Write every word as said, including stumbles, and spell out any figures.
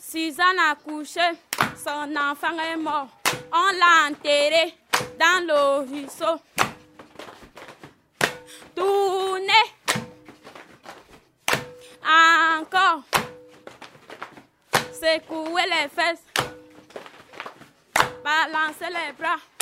Suzanne a couché, son enfant est mort. On l'a enterré dans le ruisseau. Tournez encore, secouez les fesses, balancez les bras.